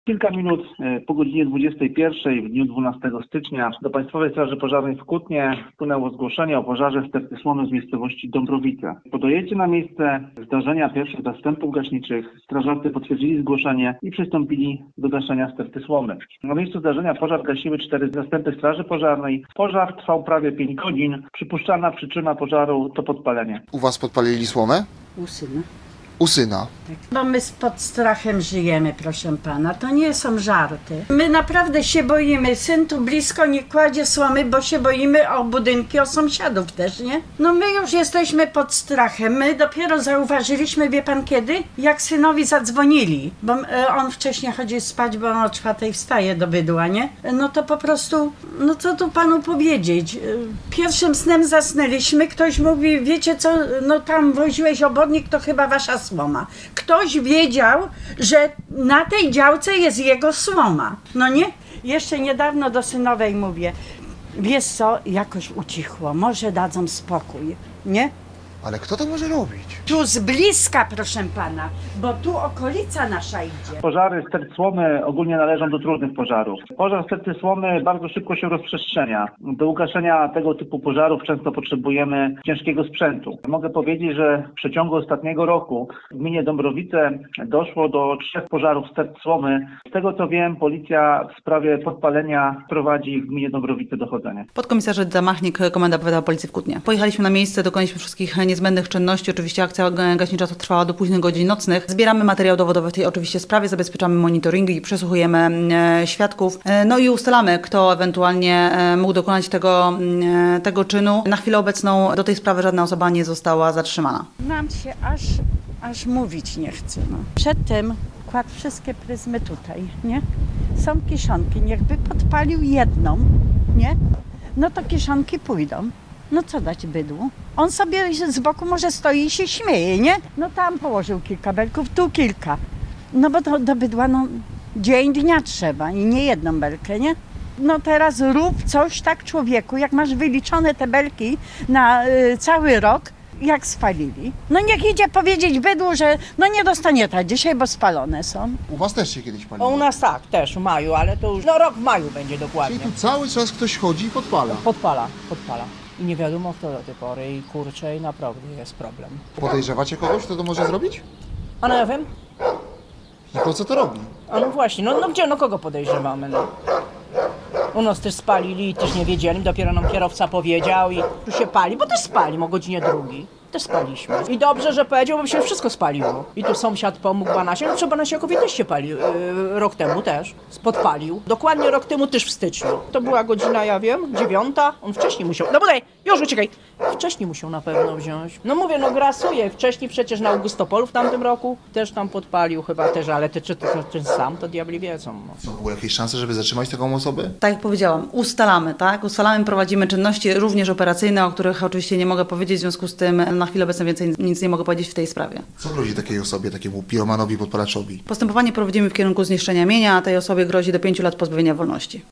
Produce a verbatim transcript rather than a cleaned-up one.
Kilka minut po godzinie dwudziestej pierwszej w dniu dwunastego stycznia do Państwowej Straży Pożarnej w Kutnie wpłynęło zgłoszenie o pożarze w sterty słomy w miejscowości Dąbrowice. Po dojeździe na miejsce zdarzenia pierwszych zastępów gaśniczych strażacy potwierdzili zgłoszenie i przystąpili do gaszenia sterty słomy. Na miejscu zdarzenia pożar gasiły cztery zastępy Straży Pożarnej. Pożar trwał prawie pięć godzin. Przypuszczalna przyczyna pożaru to podpalenie. U Was podpalili słomę? U syna. U syna. Tak. Bo my pod strachem żyjemy, proszę pana. To nie są żarty. My naprawdę się boimy. Syn tu blisko nie kładzie słomy, bo się boimy o budynki, o sąsiadów też, nie? No my już jesteśmy pod strachem. My dopiero zauważyliśmy, wie pan kiedy? Jak synowi zadzwonili. Bo on wcześniej chodzi spać, bo on o czwartej wstaje do bydła, nie? No to po prostu, no co tu panu powiedzieć? Pierwszym snem zasnęliśmy. Ktoś mówi, wiecie co, no tam woziłeś obornik, to chyba wasza słoma. Ktoś wiedział, że na tej działce jest jego słoma. No nie? Jeszcze niedawno do synowej mówię, wiesz co, jakoś ucichło, może dadzą spokój, nie? Ale kto to może robić? Tu z bliska, proszę pana, bo tu okolica nasza idzie. Pożary stert słomy ogólnie należą do trudnych pożarów. Pożar sterty słomy bardzo szybko się rozprzestrzenia. Do ugaszenia tego typu pożarów często potrzebujemy ciężkiego sprzętu. Mogę powiedzieć, że w przeciągu ostatniego roku w gminie Dąbrowice doszło do trzech pożarów stert słomy. Z tego co wiem, policja w sprawie podpalenia prowadzi w gminie Dąbrowice dochodzenie. Podkomisarzy Zamachnik, Komenda Powiatowa Policji w Kutnie. Pojechaliśmy na miejsce, dokonaliśmy wszystkich niezbędnych czynności. Oczywiście akcja gaśnicza to trwała do późnych godzin nocnych. Zbieramy materiał dowodowy w tej oczywiście sprawie, zabezpieczamy monitoringi, przesłuchujemy e, świadków, e, no i ustalamy, kto ewentualnie e, mógł dokonać tego, e, tego czynu. Na chwilę obecną do tej sprawy żadna osoba nie została zatrzymana. Nam się aż, aż mówić nie chce. No. Przedtem kładł wszystkie pryzmy tutaj, nie? Są kieszonki, niechby podpalił jedną, nie? No to kieszonki pójdą. No co dać bydłu? On sobie z boku może stoi i się śmieje, nie? No tam położył kilka belków, tu kilka. No bo do, do bydła no dzień dnia trzeba i nie jedną belkę, nie? No teraz rób coś tak człowieku, jak masz wyliczone te belki na y, cały rok, jak spalili. No niech idzie powiedzieć bydłu, że no nie dostanie ta dzisiaj, bo spalone są. U Was też się kiedyś paliło? O, u nas tak, też w maju, ale to już, no rok w maju będzie dokładnie. Czyli tu cały czas ktoś chodzi i podpala. Podpala, podpala. I nie wiadomo kto do tej pory i kurczę i naprawdę jest problem. Podejrzewacie kogoś, kto to może zrobić? A no ja wiem, I po co to robi? a no właśnie, no, no gdzie, no kogo podejrzewamy, no. U nas też spalili i też nie wiedzieli, dopiero nam kierowca powiedział i tu się pali, bo też spali o godzinie drugiej. Też spaliśmy. I dobrze, że powiedział, bo się wszystko spaliło. I tu sąsiad pomógł Banasie, no przy Banasiakowie też się palił. Yy, rok temu też. Podpalił. Dokładnie rok temu też w styczniu. To była godzina, ja wiem, dziewiąta. On wcześniej musiał, no bodaj, już uciekaj. Wcześniej musiał na pewno wziąć. No mówię, no grasuje. Wcześniej przecież na Augustopolu w tamtym roku też tam podpalił chyba też, ale ty, czy to ten sam, to diabli wiedzą. No. Są były jakieś szanse, żeby zatrzymać taką osobę? Tak jak powiedziałam, ustalamy, tak? Ustalamy, prowadzimy czynności również operacyjne, o których oczywiście nie mogę powiedzieć, w związku z tym na chwilę obecną więcej nic nie mogę powiedzieć w tej sprawie. Co grozi takiej osobie, takiemu piromanowi, podpalaczowi? Postępowanie prowadzimy w kierunku zniszczenia mienia, a tej osobie grozi do pięciu lat pozbawienia wolności.